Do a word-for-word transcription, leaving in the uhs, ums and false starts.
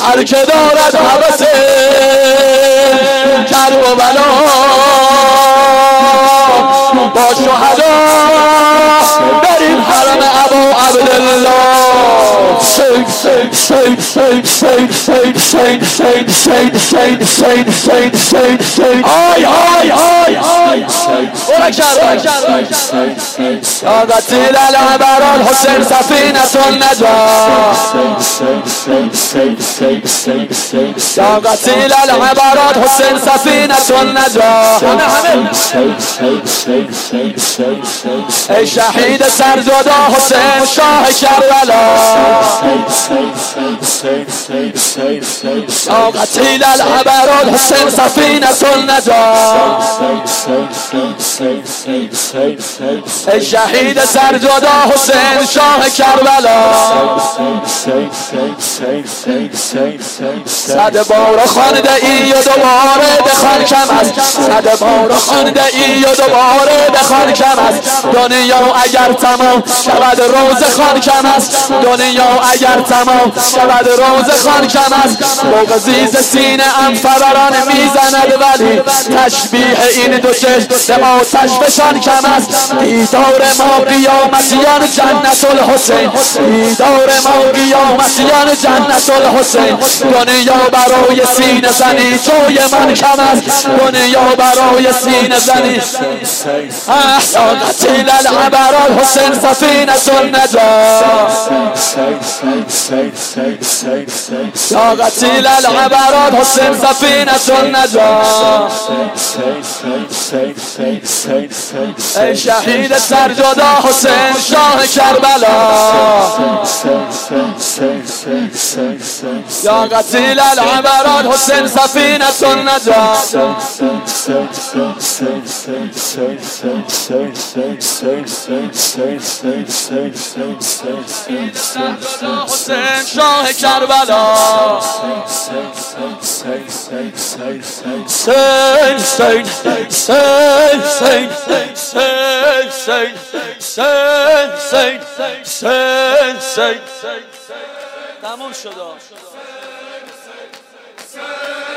هر که دارد حوث کرب و بلا با شهدا بریم حرم ابا عبدالله. شید شید شید شید شید شید شید شید شید شید شید شید شید شید آی آی آی آی برکر یا قتیل العبران حسین سفینة النجاة یا قتیل العبران حسین سفینة النجاة. ای شهید سرجدا حسین شاه کربلا یا قتیل العبران حسین سفینة النجاة. ای شهید سرجدا حسین شاه کربلا صد بار خوانده ای و دوباره بخوان کم است. صد بار خوانده ای و دوباره بخوان کم است. دنیا اگر تمام شود روز خان کم است. دنیا اگر تمام شود روز خان کم است. بغضیز سینه ام فراران میزند ولی تشبیه این دو چشم به آتش فشان کم است. دیدار ما قیامتیان جنت الحسین. دیدار ما قیامتیان جنت الحسین. دنیا برای سینه زنی جوی من کم است. دنیا برای سینه زنی یا قتیل العبران حسین سفینة النجاة. یا قتیل العبران حسین سفینة النجاة. ای شهید سرجدا حسین شاه کربلا یا قتیل العبران حسین سفینة النجاة. حسین شاه کربلا سین سین سین سین سین سین سین سین سین تموم شد.